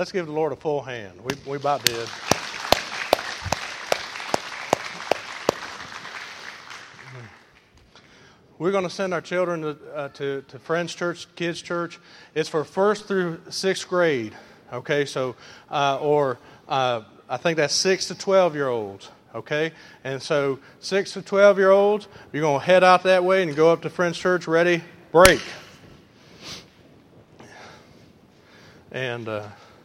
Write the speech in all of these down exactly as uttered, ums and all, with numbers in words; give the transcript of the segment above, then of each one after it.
Let's give the Lord a full hand. We, we about did. We're going to send our children to, uh, to, to Friends Church, Kids Church. It's for first through sixth grade, okay? So, uh, or uh, I think that's six to twelve-year-olds, okay? And so six to twelve-year-olds, you're going to head out that way and go up to Friends Church. Ready? Break. And, uh,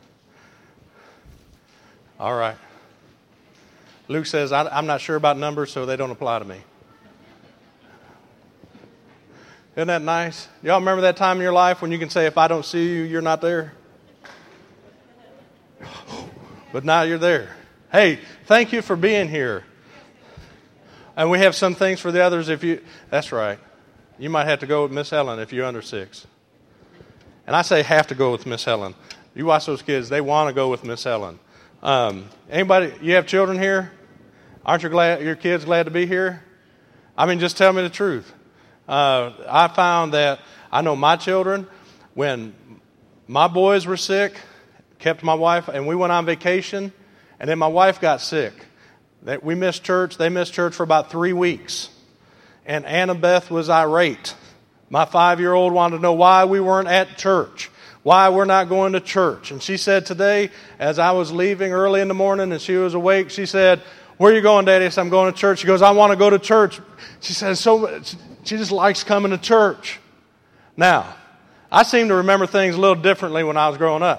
all right. Luke says, I, I'm not sure about numbers, so they don't apply to me. Isn't that nice? Y'all remember that time in your life when you can say, if I don't see you, you're not there? But now you're there. Hey, thank you for being here. And we have some things for the others. If you, that's right. You might have to go with Miss Helen if you're under six. And I say have to go with Miss Helen. You watch those kids, they want to go with Miss Helen. Um, anybody, you have children here? Aren't you glad, your kids glad to be here? I mean, just tell me the truth. Uh, I found that I know my children, when my boys were sick, kept my wife, and we went on vacation, and then my wife got sick. That we missed church. They missed church for about three weeks. And Annabeth was irate. My five-year-old wanted to know why we weren't at church, why we're not going to church. And she said today, as I was leaving early in the morning and she was awake, she said, "Where are you going, Daddy?" I said, "I'm going to church." She goes, "I want to go to church." She says, so she just likes coming to church. Now, I seem to remember things a little differently when I was growing up.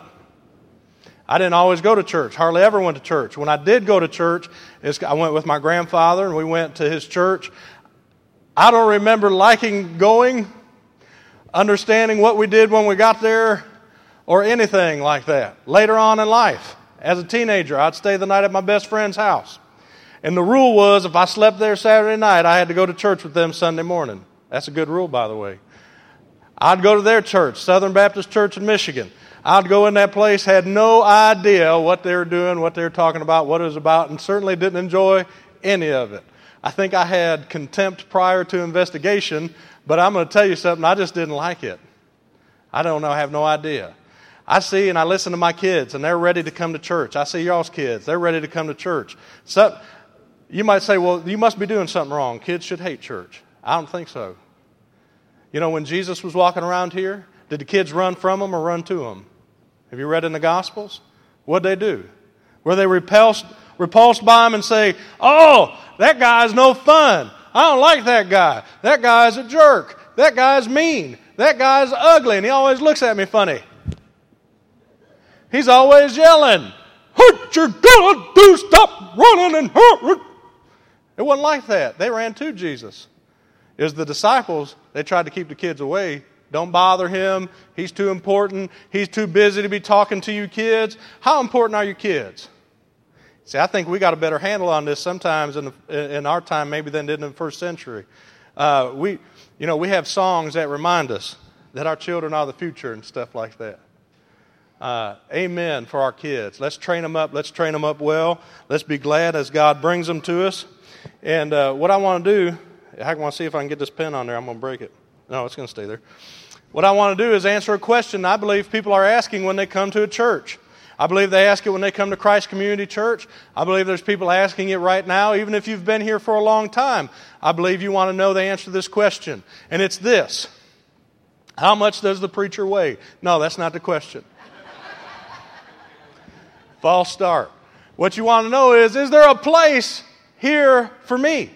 I didn't always go to church, hardly ever went to church. When I did go to church, I went with my grandfather and we went to his church. I don't remember liking going, understanding what we did when we got there, or anything like that. Later on in life, as a teenager, I'd stay the night at my best friend's house. And the rule was, if I slept there Saturday night, I had to go to church with them Sunday morning. That's a good rule, by the way. I'd go to their church, Southern Baptist Church in Michigan. I'd go in that place, had no idea what they were doing, what they were talking about, what it was about, and certainly didn't enjoy any of it. I think I had contempt prior to investigation, but I'm going to tell you something, I just didn't like it. I don't know, I have no idea. I see and I listen to my kids, and they're ready to come to church. I see y'all's kids, they're ready to come to church. So, you might say, well, you must be doing something wrong. Kids should hate church. I don't think so. You know, when Jesus was walking around here, did the kids run from him or run to him? Have you read in the Gospels? What'd they do? Were they repulsed, repulsed by him and say, "Oh, that guy's no fun. I don't like that guy. That guy's a jerk. That guy's mean. That guy's ugly, and he always looks at me funny. He's always yelling, 'What you gonna do? Stop running and hurry.'" It wasn't like that. They ran to Jesus. It was the disciples, they tried to keep the kids away. Don't bother him. He's too important. He's too busy to be talking to you kids. How important are your kids? See, I think we got a better handle on this sometimes in, the, in our time maybe than did in the first century. Uh, we, you know, we have songs that remind us that our children are the future and stuff like that. Uh, amen for our kids. Let's train them up. Let's train them up well. Let's be glad as God brings them to us. And uh, what I want to do, I want to see if I can get this pen on there. I'm going to break it. No, it's going to stay there. What I want to do is answer a question I believe people are asking when they come to a church. I believe they ask it when they come to Christ Community Church. I believe there's people asking it right now, even if you've been here for a long time. I believe you want to know the answer to this question. And it's this: how much does the preacher weigh? No, that's not the question. False start. What you want to know is, is there a place here for me?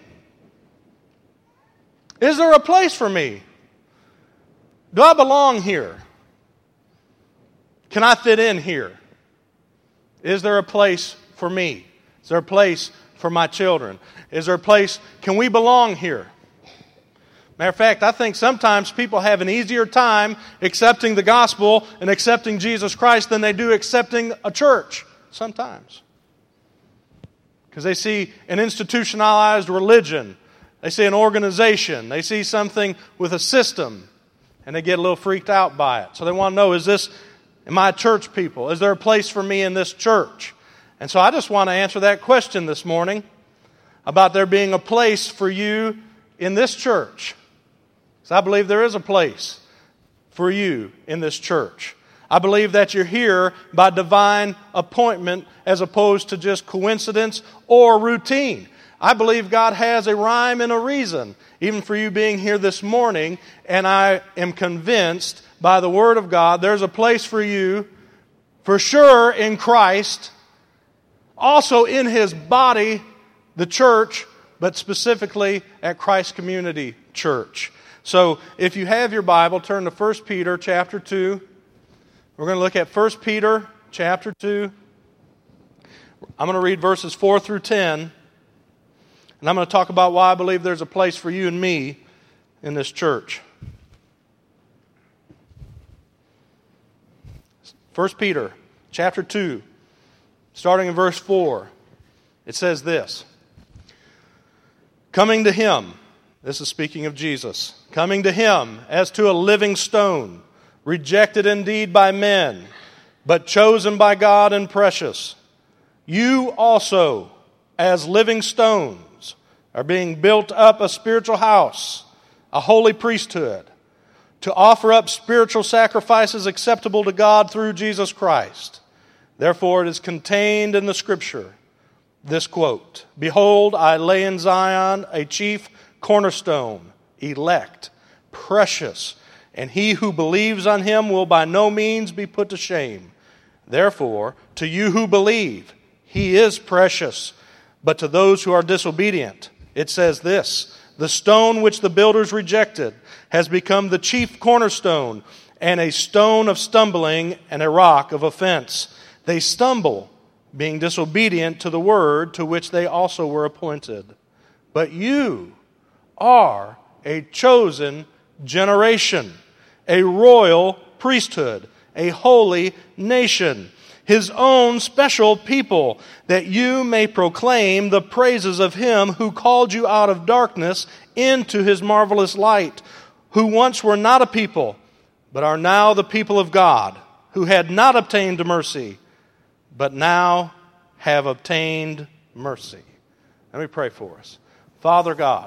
Is there a place for me? Do I belong here? Can I fit in here? Is there a place for me? Is there a place for my children? Is there a place, can we belong here? Matter of fact, I think sometimes people have an easier time accepting the gospel and accepting Jesus Christ than they do accepting a church. Sometimes. Because they see an institutionalized religion. They see an organization. They see something with a system. And they get a little freaked out by it. So they want to know, is this, am I a church people? Is there a place for me in this church? And so I just want to answer that question this morning about there being a place for you in this church. Because I believe there is a place for you in this church. I believe that you're here by divine appointment as opposed to just coincidence or routine. I believe God has a rhyme and a reason, even for you being here this morning, and I am convinced by the Word of God there's a place for you, for sure, in Christ, also in His body, the church, but specifically at Christ Community Church. So if you have your Bible, turn to First Peter chapter two. We're going to look at First Peter chapter two. I'm going to read verses four through ten. And I'm going to talk about why I believe there's a place for you and me in this church. First Peter chapter two, starting in verse four. It says this. Coming to Him, this is speaking of Jesus, coming to Him as to a living stone, rejected indeed by men, but chosen by God and precious. You also, as living stones, are being built up a spiritual house, a holy priesthood, to offer up spiritual sacrifices acceptable to God through Jesus Christ. Therefore it is contained in the Scripture, this quote, Behold, I lay in Zion a chief cornerstone, elect, precious, and he who believes on Him will by no means be put to shame. Therefore, to you who believe, He is precious, but to those who are disobedient, it says this, the stone which the builders rejected has become the chief cornerstone, and a stone of stumbling and a rock of offense. They stumble, being disobedient to the word to which they also were appointed. But you are a chosen generation, a royal priesthood, a holy nation, His own special people, that you may proclaim the praises of Him who called you out of darkness into His marvelous light, who once were not a people, but are now the people of God, who had not obtained mercy, but now have obtained mercy. Let me pray for us. Father God,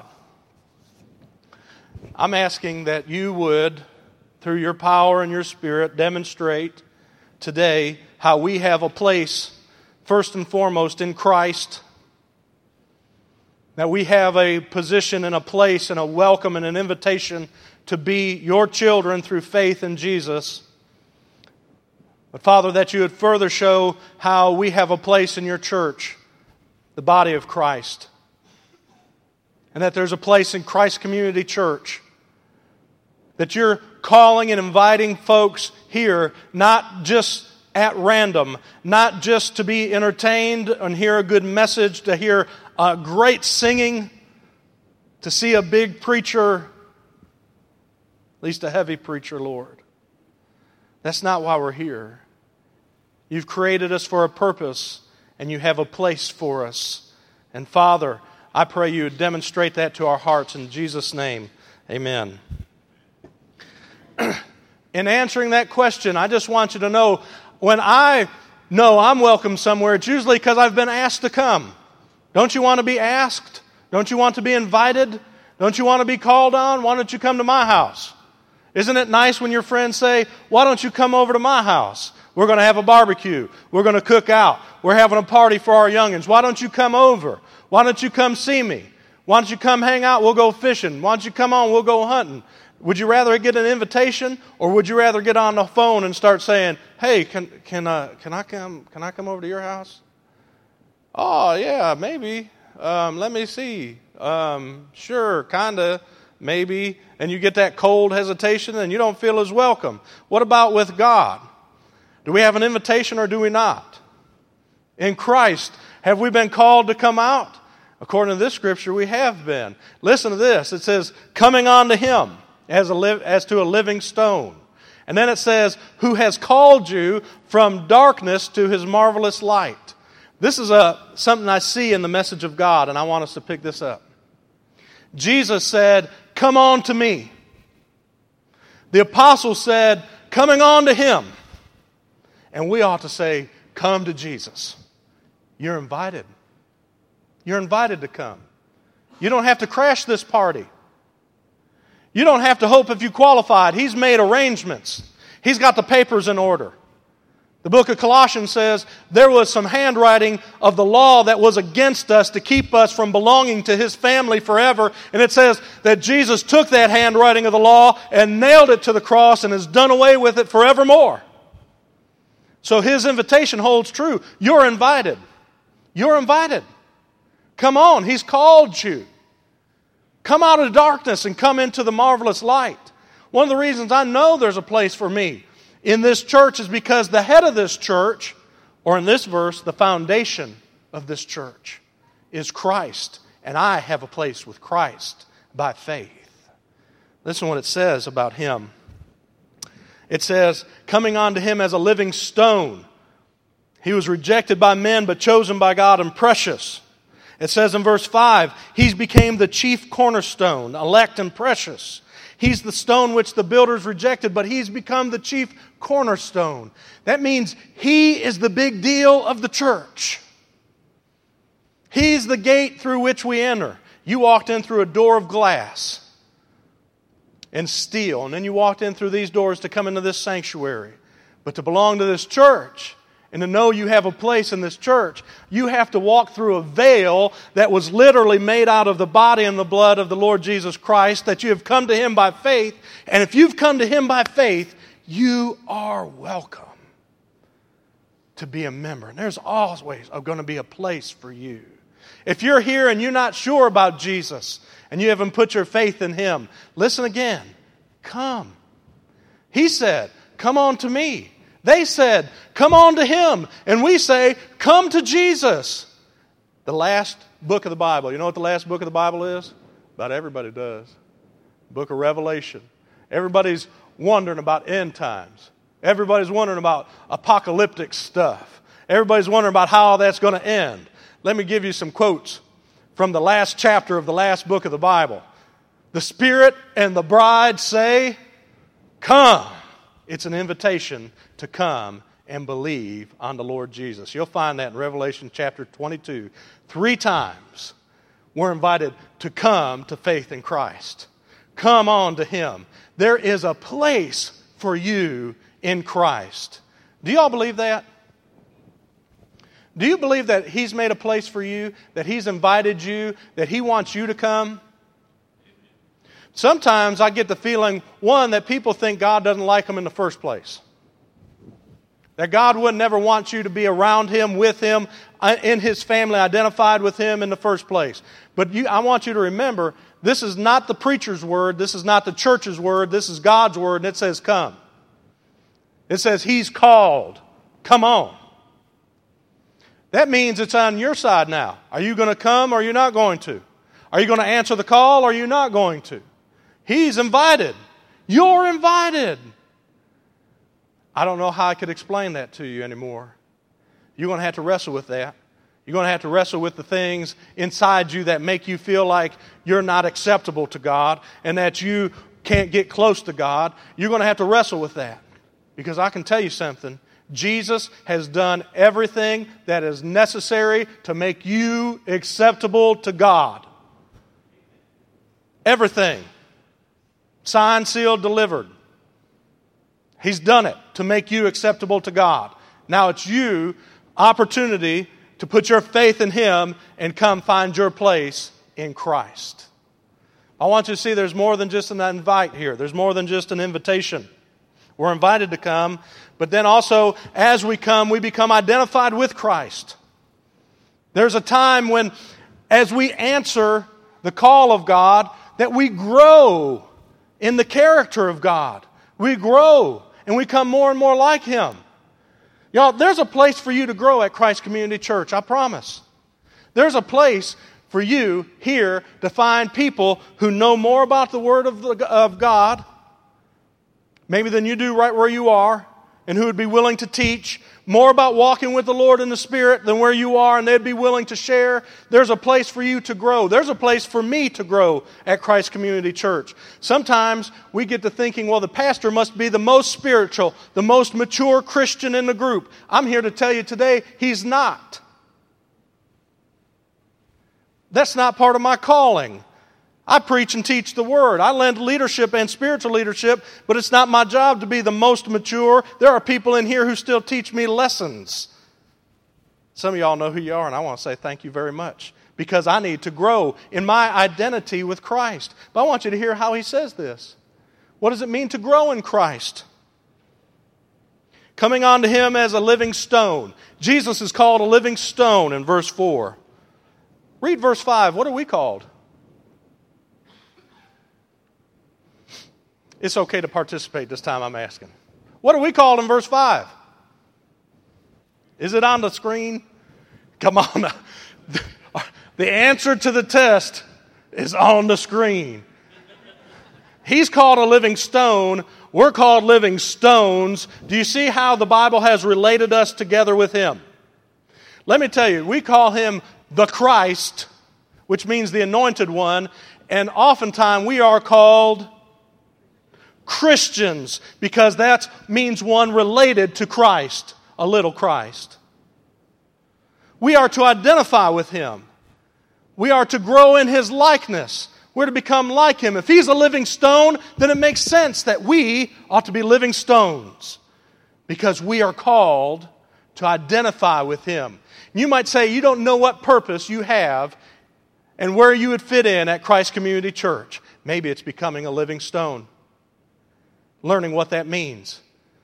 I'm asking that you would, through your power and your Spirit, demonstrate today how we have a place, first and foremost, in Christ. That we have a position and a place and a welcome and an invitation to be your children through faith in Jesus. But Father, that you would further show how we have a place in your church, the body of Christ. And that there's a place in Christ Community Church. That you're calling and inviting folks here, not just at random, not just to be entertained and hear a good message, to hear uh, great singing, to see a big preacher, at least a heavy preacher, Lord. That's not why we're here. You've created us for a purpose, and you have a place for us. And Father, I pray you would demonstrate that to our hearts in Jesus' name. Amen. In answering that question, I just want you to know, when I know I'm welcome somewhere, it's usually because I've been asked to come. Don't you want to be asked? Don't you want to be invited? Don't you want to be called on? Why don't you come to my house? Isn't it nice when your friends say, why don't you come over to my house? We're going to have a barbecue. We're going to cook out. We're having a party for our youngins. Why don't you come over? Why don't you come see me? Why don't you come hang out? We'll go fishing. Why don't you come on? We'll go hunting. Would you rather get an invitation, or would you rather get on the phone and start saying, "Hey, can can uh, can I come? Can I come over to your house?" Oh yeah, maybe. Um, let me see. Um, sure, kinda, maybe. And you get that cold hesitation, and you don't feel as welcome. What about with God? Do we have an invitation, or do we not? In Christ, have we been called to come out? According to this scripture, we have been. Listen to this. It says, "Coming on to Him." As, a li- as to a living stone. And then it says, who has called you from darkness to His marvelous light. This is a, something I see in the message of God, and I want us to pick this up. Jesus said, come on to me. The apostles said, coming on to Him. And we ought to say, come to Jesus. You're invited. You're invited to come. You don't have to crash this party. You don't have to hope if you qualified. He's made arrangements. He's got the papers in order. The book of Colossians says there was some handwriting of the law that was against us to keep us from belonging to His family forever. And it says that Jesus took that handwriting of the law and nailed it to the cross and has done away with it forevermore. So His invitation holds true. You're invited. You're invited. Come on, He's called you. Come out of the darkness and come into the marvelous light. One of the reasons I know there's a place for me in this church is because the head of this church, or in this verse, the foundation of this church, is Christ. And I have a place with Christ by faith. Listen to what it says about Him. It says, coming unto Him as a living stone. He was rejected by men, but chosen by God and precious. It says in verse five, He became the chief cornerstone, elect and precious. He's the stone which the builders rejected, but He's become the chief cornerstone. That means He is the big deal of the church. He's the gate through which we enter. You walked in through a door of glass and steel, and then you walked in through these doors to come into this sanctuary. But to belong to this church and to know you have a place in this church, you have to walk through a veil that was literally made out of the body and the blood of the Lord Jesus Christ, that you have come to Him by faith. And if you've come to Him by faith, you are welcome to be a member. And there's always going to be a place for you. If you're here and you're not sure about Jesus and you haven't put your faith in Him, listen again. Come. He said, come on to me. They said, come on to Him. And we say, come to Jesus. The last book of the Bible. You know what the last book of the Bible is? About everybody does. Book of Revelation. Everybody's wondering about end times. Everybody's wondering about apocalyptic stuff. Everybody's wondering about how that's going to end. Let me give you some quotes from the last chapter of the last book of the Bible. The Spirit and the bride say, come. It's an invitation to come and believe on the Lord Jesus. You'll find that in Revelation chapter twenty-two. Three times we're invited to come to faith in Christ. Come on to Him. There is a place for you in Christ. Do y'all believe that? Do you believe that He's made a place for you, that He's invited you, that He wants you to come? Sometimes I get the feeling, one, that people think God doesn't like them in the first place. That God would never want you to be around Him, with Him, in His family, identified with Him in the first place. But you, I want you to remember, this is not the preacher's word, this is not the church's word, this is God's word, and it says come. It says He's called. Come on. That means it's on your side now. Are you going to come or are you not going to? Are you going to answer the call or are you not going to? He's invited. You're invited. I don't know how I could explain that to you anymore. You're going to have to wrestle with that. You're going to have to wrestle with the things inside you that make you feel like you're not acceptable to God and that you can't get close to God. You're going to have to wrestle with that. Because I can tell you something. Jesus has done everything that is necessary to make you acceptable to God. Everything. Signed, sealed, delivered. He's done it to make you acceptable to God. Now it's you, opportunity to put your faith in Him and come find your place in Christ. I want you to see there's more than just an invite here. There's more than just an invitation. We're invited to come, but then also as we come, we become identified with Christ. There's a time when, as we answer the call of God, that we grow in the character of God. We grow and we become more and more like Him. Y'all, there's a place for you to grow at Christ Community Church, I promise. There's a place for you here to find people who know more about the Word of, the, of God, maybe than you do right where you are, and who would be willing to teach more about walking with the Lord in the Spirit than where you are, and they'd be willing to share. There's a place for you to grow. There's a place for me to grow at Christ Community Church. Sometimes we get to thinking, well, the pastor must be the most spiritual, the most mature Christian in the group. I'm here to tell you today, he's not. That's not part of my calling. I preach and teach the Word. I lend leadership and spiritual leadership, but it's not my job to be the most mature. There are people in here who still teach me lessons. Some of y'all know who you are, and I want to say thank you very much, because I need to grow in my identity with Christ. But I want you to hear how he says this. What does it mean to grow in Christ? Coming onto him as a living stone. Jesus is called a living stone in verse four. Read verse five. What are we called? It's okay to participate this time, I'm asking. What are we called in verse five? Is it on the screen? Come on. The answer to the test is on the screen. He's called a living stone. We're called living stones. Do you see how the Bible has related us together with him? Let me tell you, we call him the Christ, which means the anointed one, and oftentimes we are called Christians, because that means one related to Christ, a little Christ. We are to identify with him. We are to grow in his likeness. We're to become like him. If he's a living stone, then it makes sense that we ought to be living stones, because we are called to identify with him. You might say you don't know what purpose you have and where you would fit in at Christ Community Church. Maybe it's becoming a living stone. Learning what that means.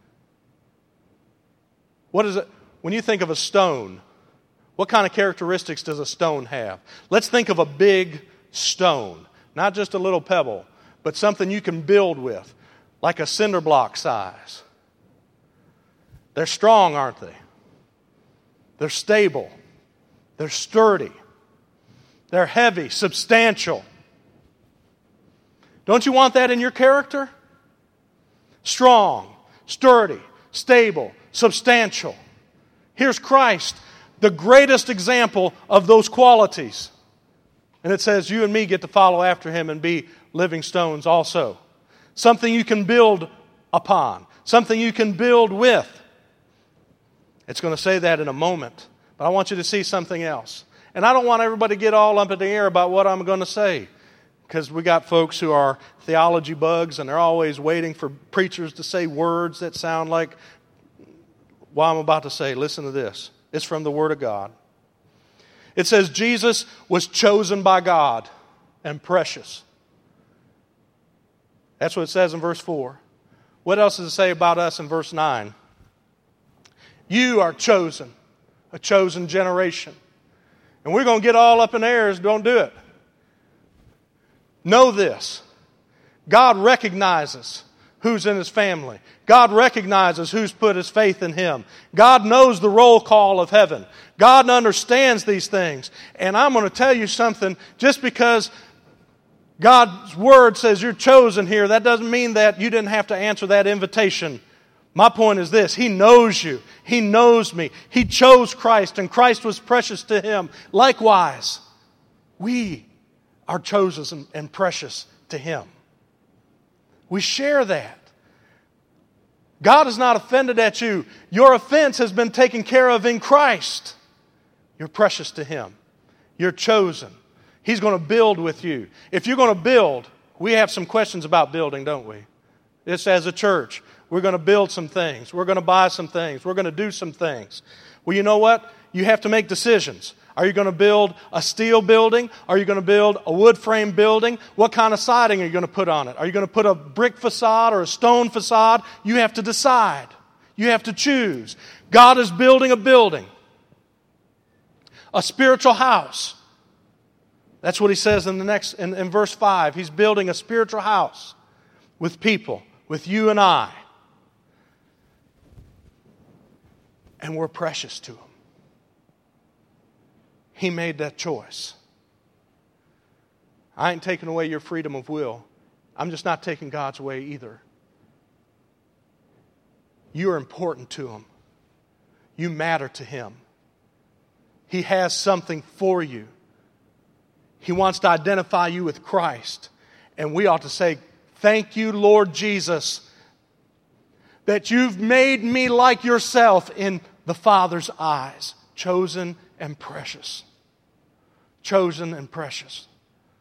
What is it? When you think of a stone, what kind of characteristics does a stone have? Let's think of a big stone. Not just a little pebble, but something you can build with, like a cinder block size. They're strong, aren't they? They're stable. They're sturdy. They're heavy, substantial. Don't you want that in your character? Strong, sturdy, stable, substantial. Here's Christ, the greatest example of those qualities. And it says you and me get to follow after him and be living stones also. Something you can build upon. Something you can build with. It's going to say that in a moment. But I want you to see something else. And I don't want everybody to get all up in the air about what I'm going to say, because we got folks who are theology bugs and they're always waiting for preachers to say words that sound like what I'm about to say. Listen to this. It's from the Word of God. It says Jesus was chosen by God and precious. That's what it says in verse four. What else does it say about us in verse nine? You are chosen, a chosen generation. And we're going to get all up in the air, don't do it. Know this. God recognizes who's in his family. God recognizes who's put his faith in him. God knows the roll call of heaven. God understands these things. And I'm going to tell you something. Just because God's Word says you're chosen here, that doesn't mean that you didn't have to answer that invitation. My point is this. He knows you. He knows me. He chose Christ, and Christ was precious to him. Likewise, we are chosen and precious to him. We share that. God is not offended at you. Your offense has been taken care of in Christ. You're precious to him. You're chosen. He's going to build with you. If you're going to build, we have some questions about building, don't we? It's as a church. We're going to build some things. We're going to buy some things. We're going to do some things. Well, you know what? You have to make decisions. Are you going to build a steel building? Are you going to build a wood frame building? What kind of siding are you going to put on it? Are you going to put a brick facade or a stone facade? You have to decide. You have to choose. God is building a building. A spiritual house. That's what he says in the next in, in verse five. He's building a spiritual house with people, with you and I. And we're precious to him. He made that choice. I ain't taking away your freedom of will. I'm just not taking God's way either. You are important to him. You matter to him. He has something for you. He wants to identify you with Christ. And we ought to say, thank you, Lord Jesus, that you've made me like yourself in the Father's eyes. Chosen and precious. Chosen and precious.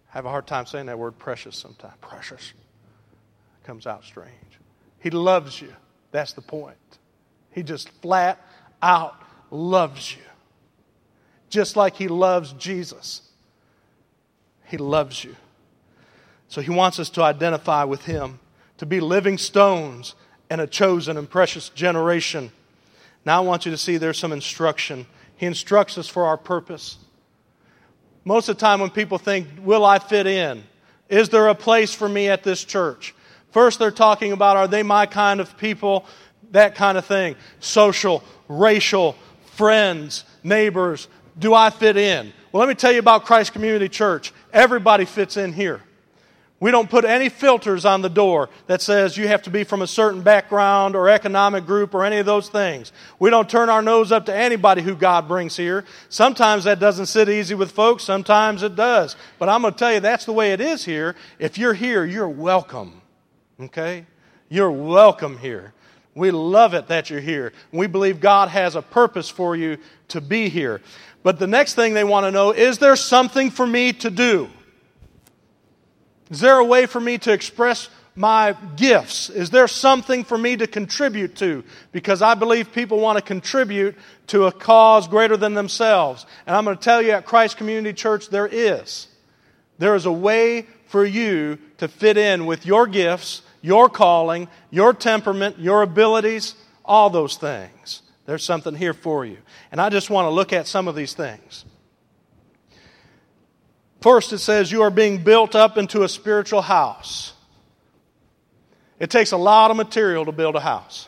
I have a hard time saying that word precious sometimes. Precious. Comes out strange. He loves you. That's the point. He just flat out loves you. Just like He loves Jesus. He loves you. So He wants us to identify with Him, to be living stones and a chosen and precious generation. Now I want you to see there's some instruction. He instructs us for our purpose. Most of the time when people think, will I fit in? Is there a place for me at this church? First they're talking about, are they my kind of people? That kind of thing. Social, racial, friends, neighbors. Do I fit in? Well, let me tell you about Christ Community Church. Everybody fits in here. We don't put any filters on the door that says you have to be from a certain background or economic group or any of those things. We don't turn our nose up to anybody who God brings here. Sometimes that doesn't sit easy with folks. Sometimes it does. But I'm going to tell you, that's the way it is here. If you're here, you're welcome. Okay? You're welcome here. We love it that you're here. We believe God has a purpose for you to be here. But the next thing they want to know, is there something for me to do? Is there a way for me to express my gifts? Is there something for me to contribute to? Because I believe people want to contribute to a cause greater than themselves. And I'm going to tell you at Christ Community Church, there is. There is a way for you to fit in with your gifts, your calling, your temperament, your abilities, all those things. There's something here for you. And I just want to look at some of these things. First, it says you are being built up into a spiritual house. It takes a lot of material to build a house.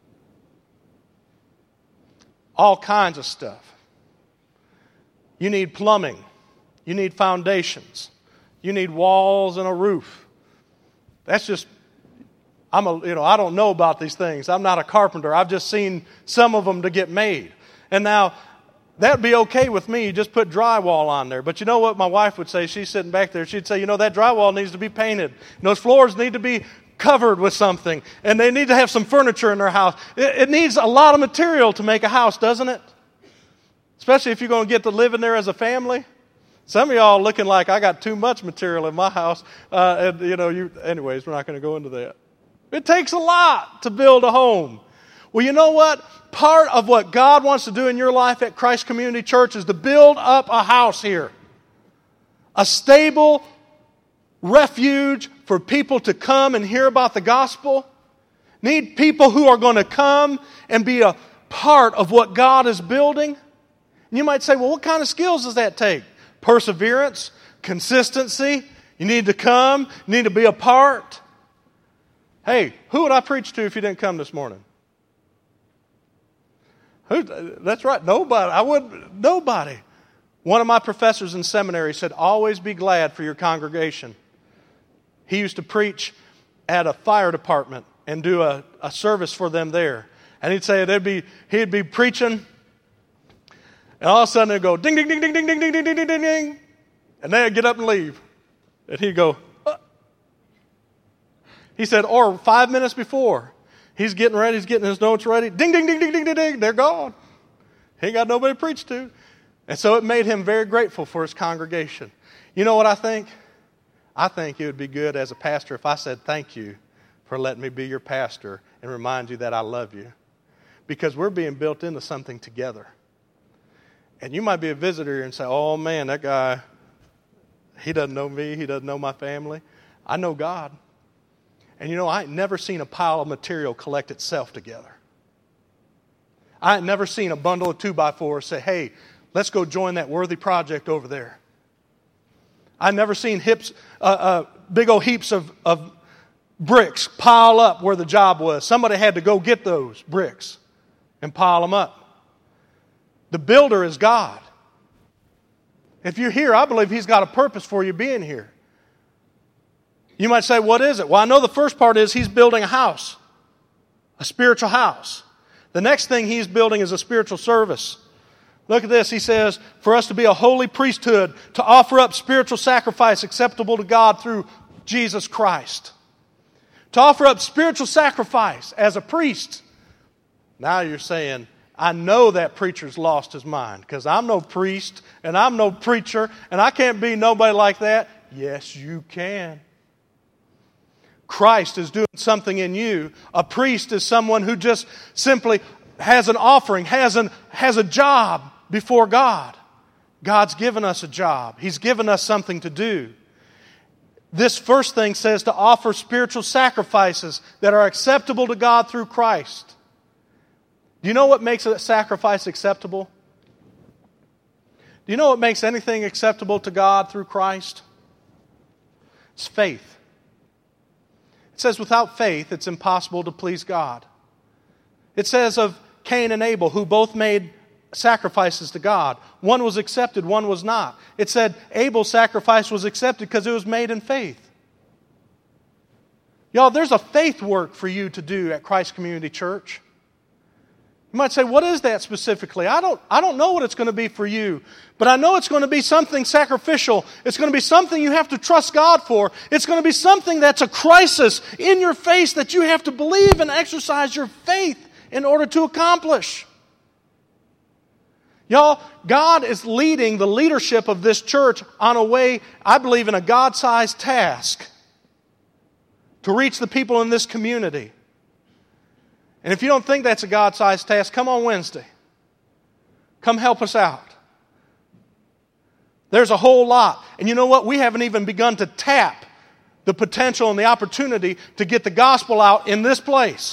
All kinds of stuff. You need plumbing. You need foundations. You need walls and a roof. That's just, I'm a, you know, I don't know about these things. I'm not a carpenter. I've just seen some of them to get made. And now, that'd be okay with me. Just put drywall on there. But you know what my wife would say? She's sitting back there. She'd say, you know, that drywall needs to be painted. And those floors need to be covered with something. And they need to have some furniture in their house. It, it needs a lot of material to make a house, doesn't it? Especially if you're going to get to live in there as a family. Some of y'all looking like I got too much material in my house. Uh, and, you know, you. Anyways, we're not going to go into that. It takes a lot to build a home. Well, you know what? Part of what God wants to do in your life at Christ Community Church is to build up a house here. A stable refuge for people to come and hear about the gospel. Need people who are going to come and be a part of what God is building. And you might say, well, what kind of skills does that take? Perseverance, consistency. You need to come. You need to be a part. Hey, who would I preach to if you didn't come this morning? Who, that's right, nobody. I would, nobody. One of my professors in seminary said, always be glad for your congregation. He used to preach at a fire department and do a, a service for them there. And he'd say, they'd be, he'd be preaching, and all of a sudden they'd go, ding, ding, ding, ding, ding, ding, ding, ding, ding, ding, ding. And they'd get up and leave. And he'd go, uh. He said, or five minutes before, he's getting ready, he's getting his notes ready. Ding, ding, ding, ding, ding, ding, ding. They're gone. He ain't got nobody to preach to. And so it made him very grateful for his congregation. You know what I think? I think it would be good as a pastor if I said thank you for letting me be your pastor and remind you that I love you. Because we're being built into something together. And you might be a visitor here and say, oh man, that guy, he doesn't know me, he doesn't know my family. I know God. And you know, I ain't never seen a pile of material collect itself together. I ain't never seen a bundle of two by fours say, hey, let's go join that worthy project over there. I've never seen hips, uh, uh, big old heaps of, of bricks pile up where the job was. Somebody had to go get those bricks and pile them up. The builder is God. If you're here, I believe He's got a purpose for you being here. You might say, what is it? Well, I know the first part is He's building a house, a spiritual house. The next thing He's building is a spiritual service. Look at this. He says, for us to be a holy priesthood, to offer up spiritual sacrifice acceptable to God through Jesus Christ. To offer up spiritual sacrifice as a priest. Now you're saying, I know that preacher's lost his mind because I'm no priest and I'm no preacher and I can't be nobody like that. Yes, you can. Christ is doing something in you. A priest is someone who just simply has an offering, has, an, has a job before God. God's given us a job. He's given us something to do. This first thing says to offer spiritual sacrifices that are acceptable to God through Christ. Do you know what makes a sacrifice acceptable? Do you know what makes anything acceptable to God through Christ? It's faith. It says without faith it's impossible to please God. It says of Cain and Abel, who both made sacrifices to God. One was accepted, one was not. It said Abel's sacrifice was accepted because it was made in faith. Y'all, there's a faith work for you to do at Christ Community Church. You might say, what is that specifically? I don't, I don't know what it's going to be for you, but I know it's going to be something sacrificial. It's going to be something you have to trust God for. It's going to be something that's a crisis in your face that you have to believe and exercise your faith in order to accomplish. Y'all, God is leading the leadership of this church on a way, I believe, in a God-sized task to reach the people in this community. And if you don't think that's a God-sized task, come on Wednesday. Come help us out. There's a whole lot. And you know what? We haven't even begun to tap the potential and the opportunity to get the gospel out in this place.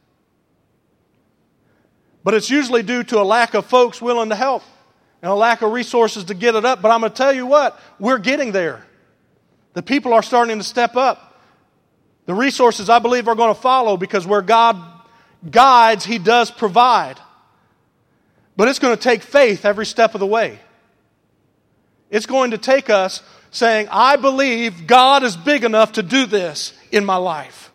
But it's usually due to a lack of folks willing to help and a lack of resources to get it up. But I'm going to tell you what, we're getting there. The people are starting to step up. The resources, I believe, are going to follow because where God guides, He does provide. But it's going to take faith every step of the way. It's going to take us saying, I believe God is big enough to do this in my life.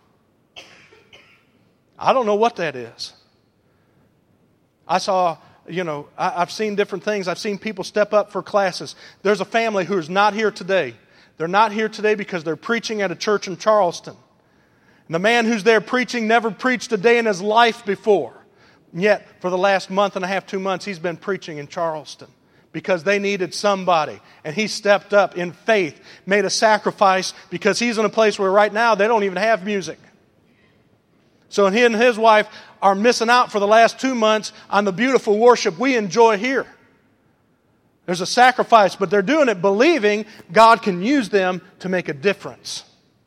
I don't know what that is. I saw, you know, I, I've seen different things. I've seen people step up for classes. There's a family who is not here today. They're not here today because they're preaching at a church in Charleston. And the man who's there preaching never preached a day in his life before. And yet, for the last month and a half, two months, he's been preaching in Charleston because they needed somebody. And he stepped up in faith, made a sacrifice because he's in a place where right now they don't even have music. So he and his wife are missing out for the last two months on the beautiful worship we enjoy here. There's a sacrifice, but they're doing it believing God can use them to make a difference.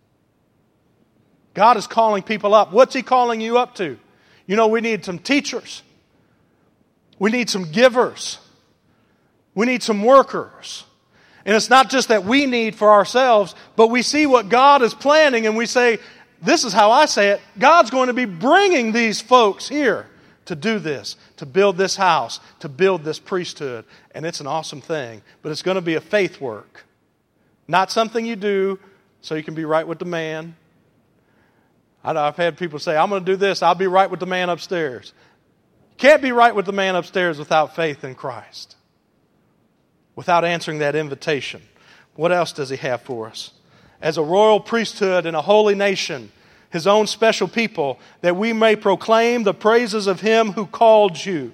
God is calling people up. What's He calling you up to? You know, we need some teachers. We need some givers. We need some workers. And it's not just that we need for ourselves, but we see what God is planning and we say, this is how I say it, God's going to be bringing these folks here to do this, to build this house, to build this priesthood. And it's an awesome thing. But it's going to be a faith work. Not something you do so you can be right with the man. I've had people say, I'm going to do this, I'll be right with the man upstairs. You can't be right with the man upstairs without faith in Christ. Without answering that invitation. What else does He have for us? As a royal priesthood and a holy nation, His own special people, that we may proclaim the praises of Him who called you.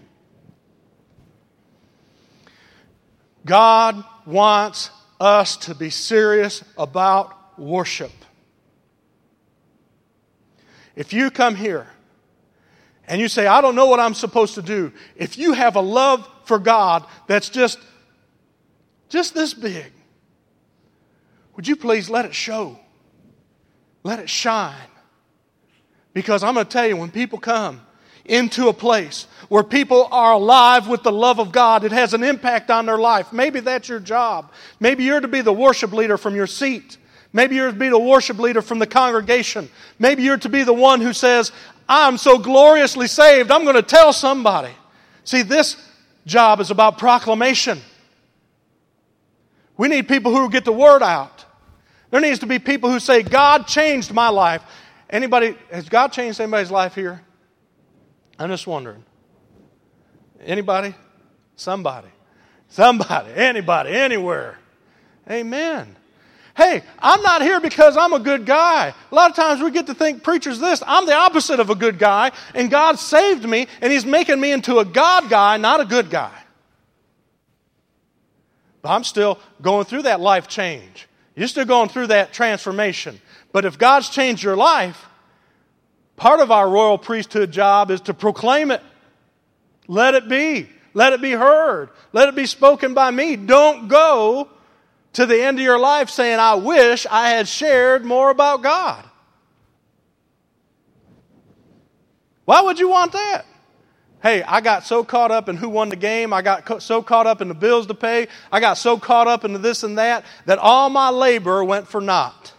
God wants us to be serious about worship. If you come here and you say, I don't know what I'm supposed to do, if you have a love for God that's just, just this big, would you please let it show? Let it shine. Because I'm going to tell you, when people come into a place where people are alive with the love of God, it has an impact on their life. Maybe that's your job. Maybe you're to be the worship leader from your seat. Maybe you're to be the worship leader from the congregation. Maybe you're to be the one who says, I'm so gloriously saved, I'm going to tell somebody. See, this job is about proclamation. We need people who get the word out. There needs to be people who say, God changed my life. Anybody, has God changed anybody's life here? I'm just wondering. Anybody? Somebody. Somebody. Anybody. Anywhere. Amen. Hey, I'm not here because I'm a good guy. A lot of times we get to think preachers this. I'm the opposite of a good guy, and God saved me, and He's making me into a God guy, not a good guy. But I'm still going through that life change. You're still going through that transformation. But if God's changed your life, part of our royal priesthood job is to proclaim it. Let it be. Let it be heard. Let it be spoken by me. Don't go to the end of your life saying, I wish I had shared more about God. Why would you want that? Hey, I got so caught up in who won the game. I got so caught up in the bills to pay. I got so caught up into this and that, that all my labor went for naught.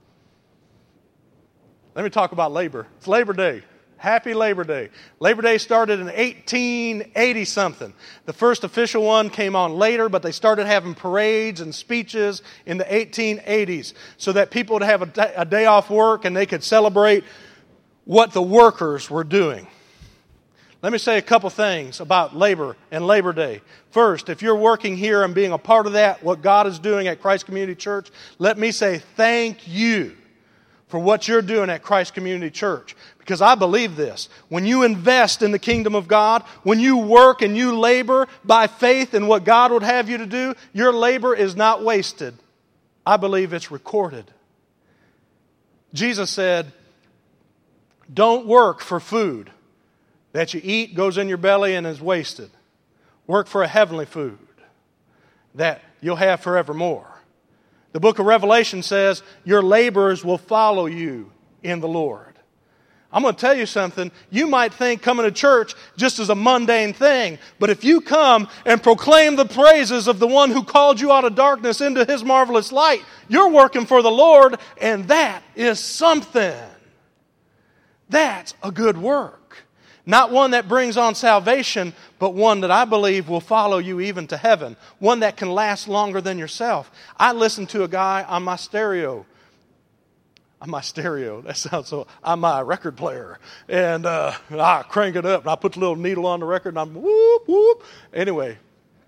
Let me talk about labor. It's Labor Day. Happy Labor Day. Labor Day started in eighteen eighty something. The first official one came on later, but they started having parades and speeches in the eighteen eighties so that people would have a day, a day off work and they could celebrate what the workers were doing. Let me say a couple things about labor and Labor Day. First, if you're working here and being a part of that, what God is doing at Christ Community Church, let me say thank you for what you're doing at Christ Community Church. Because I believe this. When you invest in the kingdom of God, when you work and you labor by faith in what God would have you to do, your labor is not wasted. I believe it's recorded. Jesus said, don't work for food that you eat, goes in your belly, and is wasted. Work for a heavenly food that you'll have forevermore. The book of Revelation says, your labors will follow you in the Lord. I'm going to tell you something. You might think coming to church just as a mundane thing, but if you come and proclaim the praises of the one who called you out of darkness into His marvelous light, you're working for the Lord, and that is something. That's a good work. Not one that brings on salvation, but one that I believe will follow you even to heaven. One that can last longer than yourself. I listened to a guy on my stereo. On my stereo, that sounds so, on my record player. And uh, I crank it up, and I put the little needle on the record, and I'm whoop, whoop. Anyway,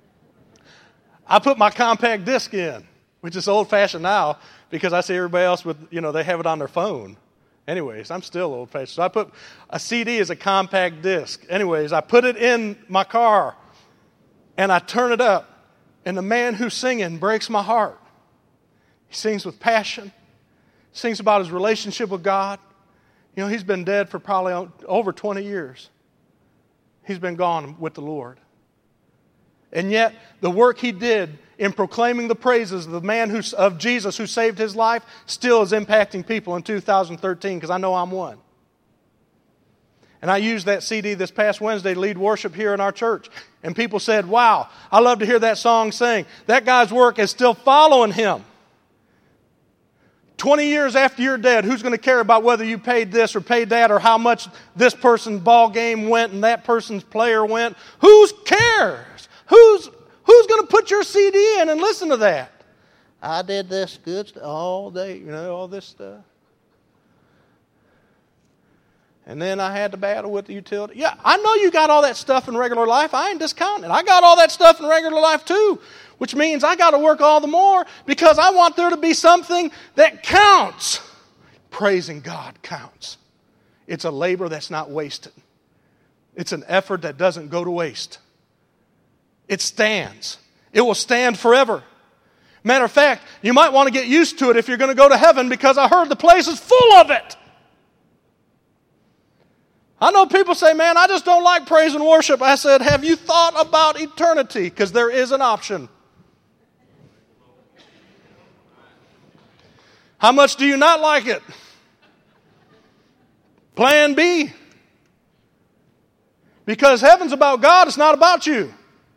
I put my compact disc in, which is old-fashioned now, because I see everybody else with, you know, they have it on their phone. Anyways, I'm still old-fashioned. So I put a C D as a compact disc. Anyways, I put it in my car, and I turn it up, and the man who's singing breaks my heart. He sings with passion. Sings about his relationship with God. You know, he's been dead for probably over twenty years. He's been gone with the Lord. And yet, the work he did in proclaiming the praises of the man who, of Jesus who saved his life still is impacting people in two thousand thirteen, because I know I'm one. And I used that C D this past Wednesday to lead worship here in our church. And people said, wow, I love to hear that song sing. That guy's work is still following him. twenty years after you're dead, who's going to care about whether you paid this or paid that, or how much this person's ball game went and that person's player went? Who cares? Who's, who's going to put your C D in and listen to that? I did this good stuff all day, you know, all this stuff. And then I had to battle with the utility. Yeah, I know you got all that stuff in regular life. I ain't discounting it. I got all that stuff in regular life too. Which means I got to work all the more because I want there to be something that counts. Praising God counts. It's a labor that's not wasted. It's an effort that doesn't go to waste. It stands. It will stand forever. Matter of fact, you might want to get used to it if you're going to go to heaven, because I heard the place is full of it. I know people say, man, I just don't like praise and worship. I said, have you thought about eternity? Because there is an option. How much do you not like it? Plan B. Because heaven's about God, it's not about you.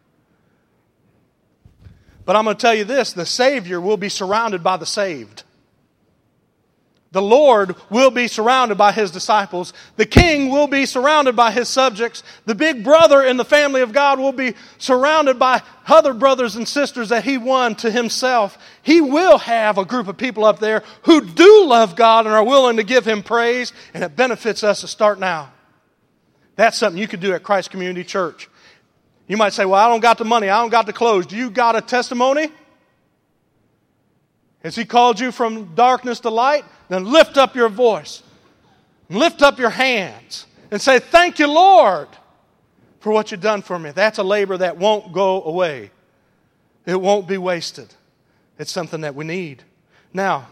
But I'm going to tell you this, the Savior will be surrounded by the saved. The Lord will be surrounded by His disciples. The King will be surrounded by His subjects. The big brother in the family of God will be surrounded by other brothers and sisters that He won to Himself. He will have a group of people up there who do love God and are willing to give Him praise, and it benefits us to start now. That's something you could do at Christ Community Church. You might say, well, I don't got the money, I don't got the clothes. Do you got a testimony? Has He called you from darkness to light? Then lift up your voice. Lift up your hands and say, thank you, Lord, for what you've done for me. That's a labor that won't go away. It won't be wasted. It's something that we need. Now,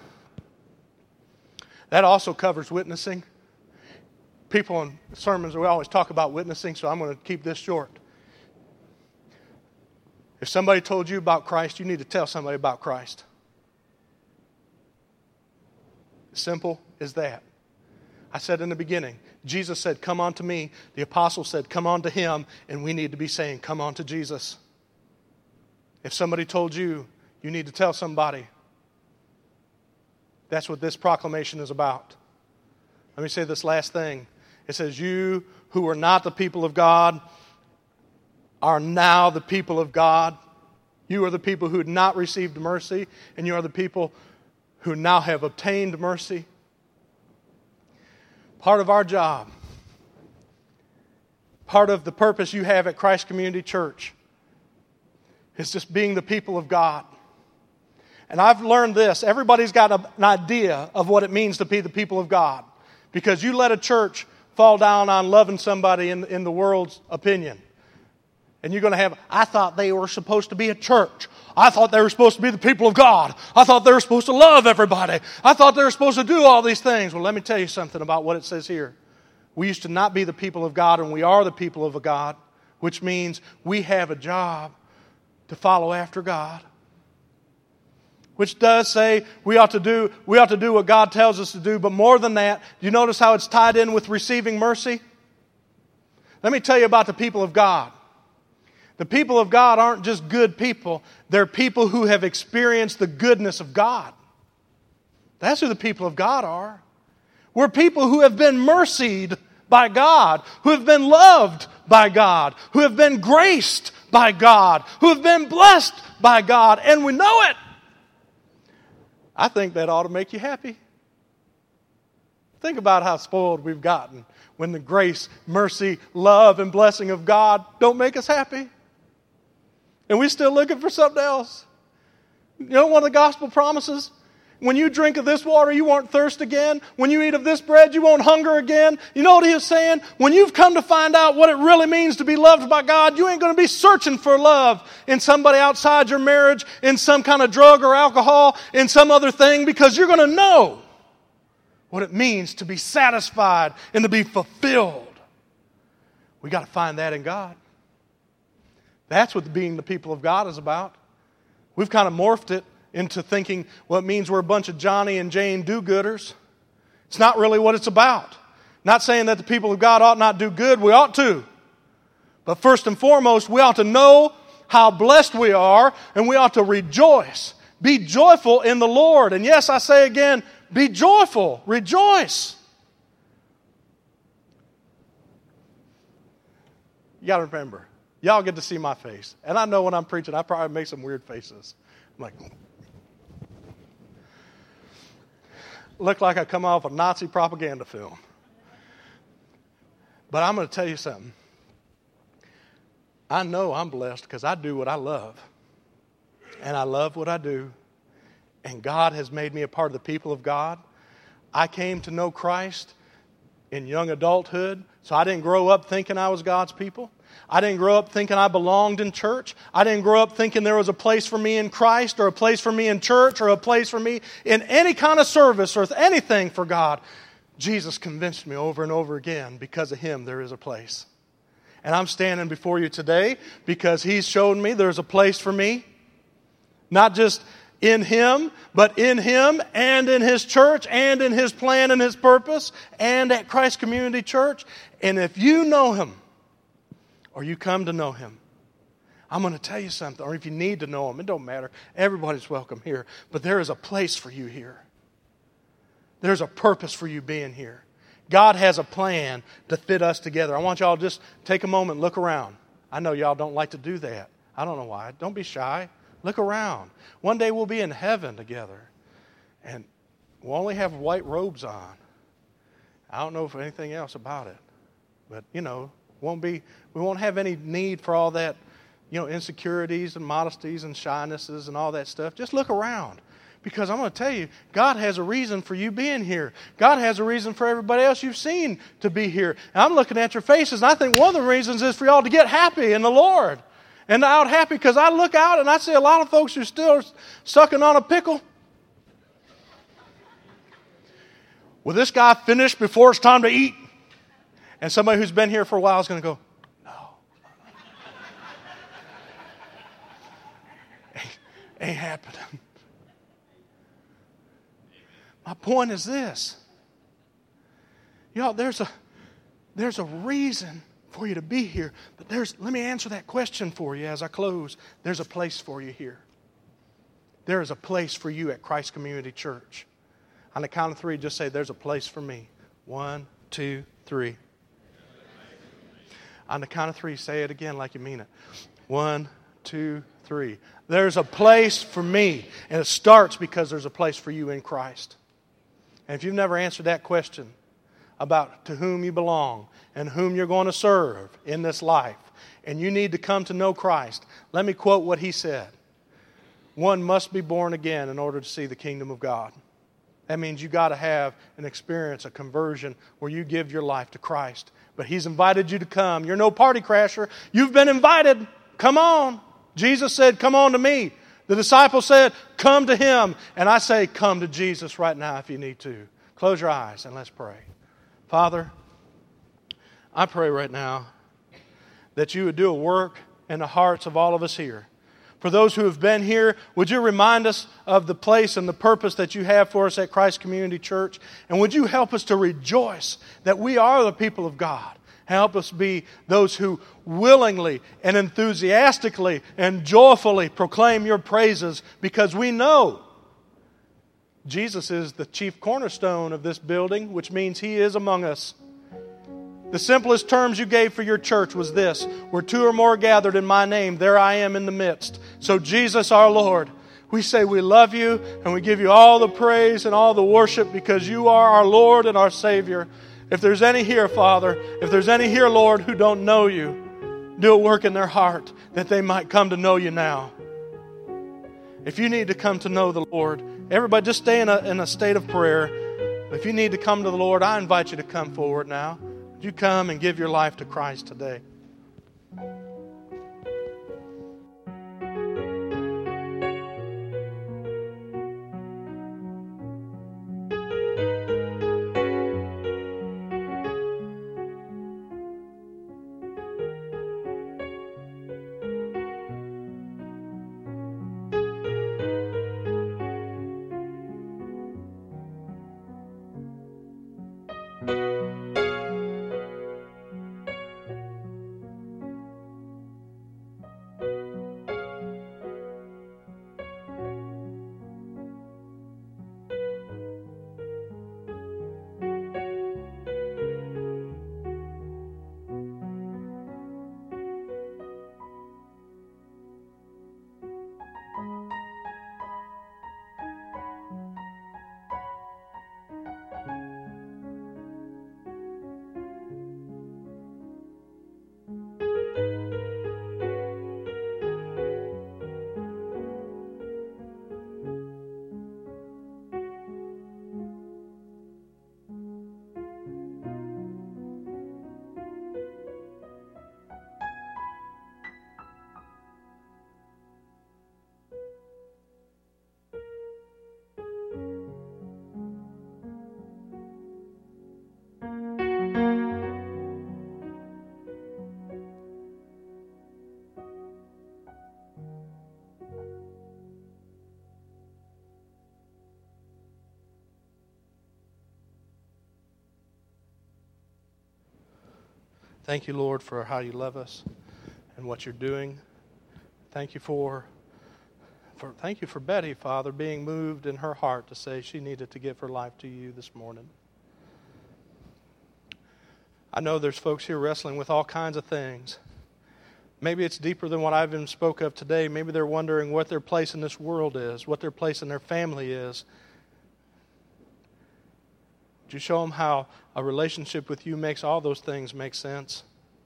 that also covers witnessing. People in sermons, we always talk about witnessing, so I'm going to keep this short. If somebody told you about Christ, you need to tell somebody about Christ. Simple as that. I said in the beginning, Jesus said, come on to me. The apostle said, come on to him. And we need to be saying, come on to Jesus. If somebody told you, you need to tell somebody. That's what this proclamation is about. Let me say this last thing. It says, you who are not the people of God are now the people of God. You are the people who had not received mercy, and you are the people who now have obtained mercy. Part of our job, part of the purpose you have at Christ Community Church is just being the people of God. And I've learned this. Everybody's got a, an idea of what it means to be the people of God. Because you let a church fall down on loving somebody in, in the world's opinion. And you're going to have, I thought they were supposed to be a church. I thought they were supposed to be the people of God. I thought they were supposed to love everybody. I thought they were supposed to do all these things. Well, let me tell you something about what it says here. We used to not be the people of God, and we are the people of God, which means we have a job to follow after God. Which does say we ought to do, we ought to do what God tells us to do, but more than that, do you notice how it's tied in with receiving mercy? Let me tell you about the people of God. The people of God aren't just good people. They're people who have experienced the goodness of God. That's who the people of God are. We're people who have been mercied by God, who have been loved by God, who have been graced by God, who have been blessed by God, and we know it. I think that ought to make you happy. Think about how spoiled we've gotten when the grace, mercy, love, and blessing of God don't make us happy. And we're still looking for something else. You know one of the gospel promises? When you drink of this water, you won't thirst again. When you eat of this bread, you won't hunger again. You know what he is saying? When you've come to find out what it really means to be loved by God, you ain't going to be searching for love in somebody outside your marriage, in some kind of drug or alcohol, in some other thing, because you're going to know what it means to be satisfied and to be fulfilled. We got to find that in God. That's what being the people of God is about. We've kind of morphed it into thinking, well, it means we're a bunch of Johnny and Jane do-gooders. It's not really what it's about. Not saying that the people of God ought not do good. We ought to. But first and foremost, we ought to know how blessed we are, and we ought to rejoice. Be joyful in the Lord. And yes, I say again, be joyful. Rejoice. You got to remember, y'all get to see my face. And I know when I'm preaching, I probably make some weird faces. I'm like, look like I come off a Nazi propaganda film. But I'm going to tell you something. I know I'm blessed because I do what I love. And I love what I do. And God has made me a part of the people of God. I came to know Christ in young adulthood, so I didn't grow up thinking I was God's people. I didn't grow up thinking I belonged in church. I didn't grow up thinking there was a place for me in Christ or a place for me in church or a place for me in any kind of service or anything for God. Jesus convinced me over and over again, because of Him there is a place. And I'm standing before you today because He's shown me there's a place for me. Not just in Him, but in Him and in His church and in His plan and His purpose and at Christ Community Church. And if you know Him, or you come to know Him, I'm going to tell you something. Or if you need to know Him, it don't matter. Everybody's welcome here. But there is a place for you here. There's a purpose for you being here. God has a plan to fit us together. I want y'all to just take a moment, look around. I know y'all don't like to do that. I don't know why. Don't be shy. Look around. One day we'll be in heaven together. And we'll only have white robes on. I don't know if anything else about it. But, you know, won't be, we won't have any need for all that, you know, insecurities and modesties and shynesses and all that stuff. Just look around. Because I'm going to tell you, God has a reason for you being here. God has a reason for everybody else you've seen to be here. And I'm looking at your faces, and I think one of the reasons is for y'all to get happy in the Lord. And out happy, because I look out and I see a lot of folks who are still sucking on a pickle. will this guy finish before it's time to eat? And somebody who's been here for a while is going to go, no. ain't, ain't happening. My point is this. Y'all, there's a, there's a reason for you to be here. But there's, let me answer that question for you as I close. There's a place for you here. There is a place for you at Christ Community Church. On the count of three, just say, there's a place for me. One, two, three. On the count of three, say it again like you mean it. One, two, three. There's a place for me. And it starts because there's a place for you in Christ. And if you've never answered that question about to whom you belong and whom you're going to serve in this life, and you need to come to know Christ, let me quote what he said. One must be born again in order to see the kingdom of God. That means you got to have an experience, a conversion where you give your life to Christ. But He's invited you to come. You're no party crasher. You've been invited. Come on. Jesus said, come on to me. The disciples said, come to Him. And I say, come to Jesus right now if you need to. Close your eyes and let's pray. Father, I pray right now that you would do a work in the hearts of all of us here. For those who have been here, would you remind us of the place and the purpose that you have for us at Christ Community Church? And would you help us to rejoice that we are the people of God? Help us be those who willingly and enthusiastically and joyfully proclaim your praises, because we know Jesus is the chief cornerstone of this building, which means He is among us. The simplest terms you gave for your church was this: where two or more gathered in my name, there I am in the midst. So Jesus our Lord, we say we love you and we give you all the praise and all the worship because you are our Lord and our Savior. If there's any here, Father, if there's any here, Lord, who don't know you, do a work in their heart that they might come to know you now. If you need to come to know the Lord, everybody just stay in a, in a state of prayer. If you need to come to the Lord, I invite you to come forward now. You come and give your life to Christ today. Thank you, Lord, for how you love us and what you're doing. Thank you for, for thank you for Betty, Father, being moved in her heart to say she needed to give her life to you this morning. I know there's folks here wrestling with all kinds of things. Maybe it's deeper than what I've even spoke of today. Maybe they're wondering what their place in this world is, what their place in their family is. Would you show them how a relationship with you makes all those things make sense?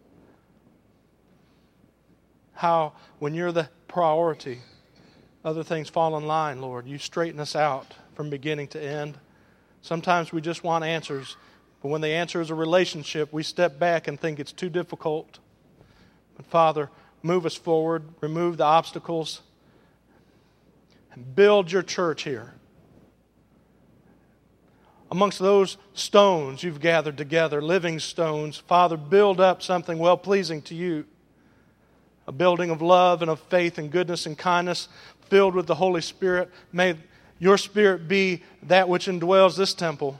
How, when you're the priority, other things fall in line, Lord. You straighten us out from beginning to end. Sometimes we just want answers, but when the answer is a relationship, we step back and think it's too difficult. But Father, move us forward, remove the obstacles, and build your church here. Amongst those stones you've gathered together, living stones, Father, build up something well-pleasing to you. A building of love and of faith and goodness and kindness filled with the Holy Spirit. May your Spirit be that which indwells this temple.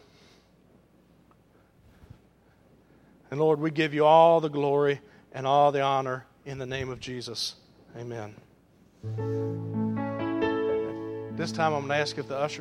And Lord, we give you all the glory and all the honor in the name of Jesus. Amen. This time I'm going to ask if the usher